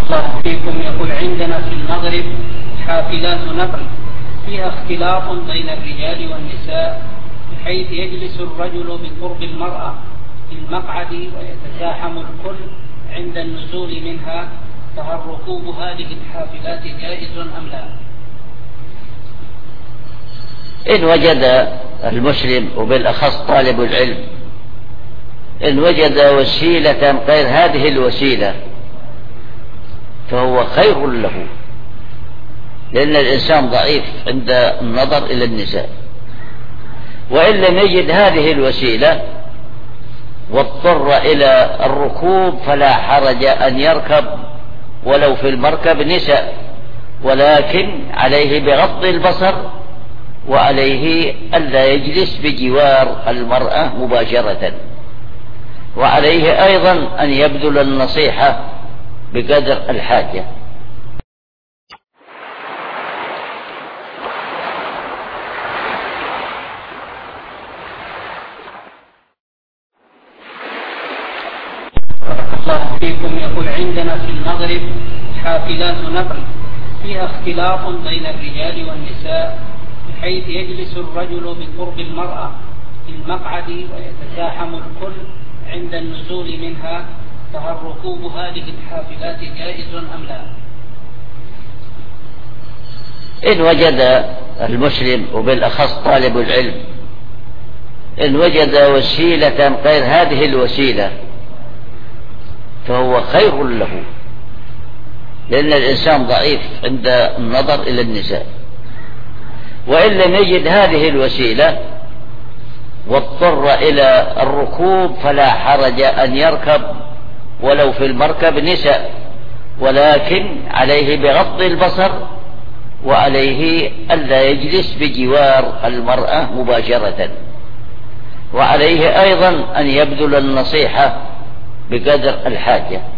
الله فيكم. يقول عندنا في المغرب حافلات نقل فيها اختلاط بين الرجال والنساء، بحيث يجلس الرجل بقرب المرأة في المقعد ويتزاحم الكل عند النزول منها، فهل ركوب هذه الحافلات جائز أم لا؟ إن وجد المسلم وبالأخص طالب العلم إن وجد وسيلة غير هذه الوسيلة فهو خير له، لأن الإنسان ضعيف عند النظر إلى النساء. وإن لم يجد هذه الوسيلة واضطر إلى الركوب فلا حرج أن يركب ولو في المركب نساء، ولكن عليه بغض البصر، وعليه ألا يجلس بجوار المرأة مباشرة، وعليه أيضا أن يبذل النصيحة بقدر الحاجة. الله فيكم. يقول عندنا في المغرب حافلات نقل فيها اختلاط بين الرجال والنساء، بحيث يجلس الرجل بقرب المرأة في المقعد ويتزاحم الكل عند النزول منها، فهل ركوب هذه الحافلات جائز أم لا؟ إن وجد المسلم وبالأخص طالب العلم إن وجد وسيلة غير هذه الوسيلة فهو خير له، لأن الإنسان ضعيف عند النظر إلى النساء. وإن لم يجد هذه الوسيلة واضطر إلى الركوب فلا حرج أن يركب ولو في المركب نساء، ولكن عليه بغض البصر، وعليه ألا يجلس بجوار المرأة مباشرة، وعليه أيضا أن يبذل النصيحة بقدر الحاجة.